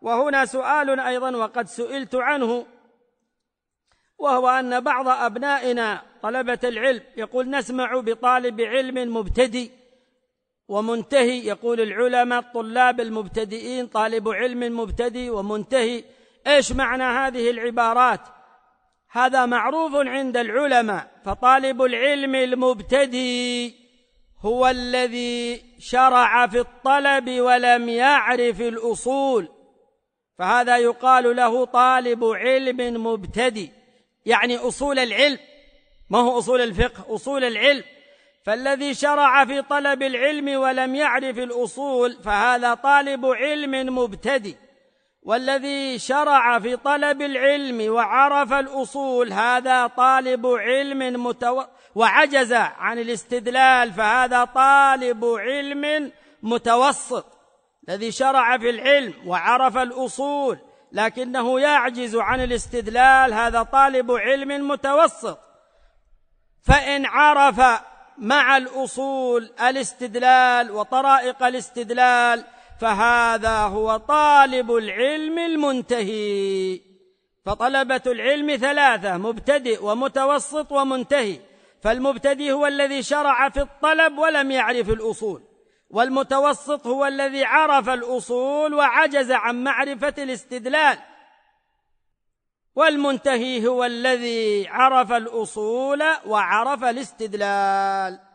وهنا سؤال أيضا وقد سئلت عنه، وهو أن بعض أبنائنا طلبة العلم يقول: نسمع بطالب علم مبتدئ ومنتهي. يقول العلماء الطلاب المبتدئين طالب علم مبتدئ ومنتهي. إيش معنى هذه العبارات؟ هذا معروف عند العلماء، فطالب العلم المبتدئ هو الذي شرع في الطلب ولم يعرف الأصول، فهذا يقال له طالب علم مبتدئ، يعني أصول العلم، ما هو أصول الفقه، أصول العلم. فالذي شرع في طلب العلم ولم يعرف الأصول فهذا طالب علم مبتدئ، والذي شرع في طلب العلم وعرف الأصول هذا طالب علم وعجز عن الاستدلال فهذا طالب علم متوسط. الذي شرع في العلم وعرف الأصول لكنه يعجز عن الاستدلال هذا طالب علم متوسط. فإن عرف مع الأصول الاستدلال وطرائق الاستدلال فهذا هو طالب العلم المنتهي. فطلبة العلم ثلاثة: مبتدئ ومتوسط ومنتهي. فالمبتدئ هو الذي شرع في الطلب ولم يعرف الأصول، والمتوسط هو الذي عرف الأصول وعجز عن معرفة الاستدلال، والمنتهي هو الذي عرف الأصول وعرف الاستدلال.